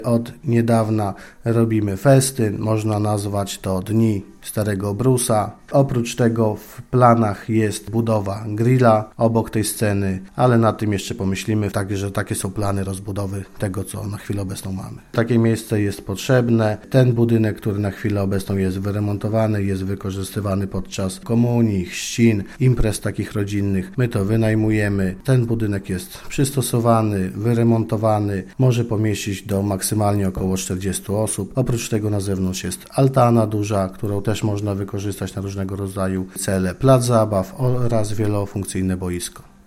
Od niedawna robimy festyn, można nazwać to Dni Starego Brusa. Oprócz tego w planach jest budowa grilla obok tej sceny, ale nad tym jeszcze pomyślimy, także takie są plany rozbudowy tego, co na chwilę obecną mamy. Takie miejsce jest potrzebne. Ten budynek, który na chwilę obecną jest wyremontowany, jest wykorzystywany podczas komunii, chrzcin, imprez takich rodzinnych. My to wynajmujemy. Ten budynek jest przystosowany, wyremontowany, może pomieścić do maksymalnie około 40 osób. Oprócz tego na zewnątrz jest altana duża, którą też można wykorzystać na różnego rodzaju cele, plac zabaw oraz wielofunkcyjne boisko.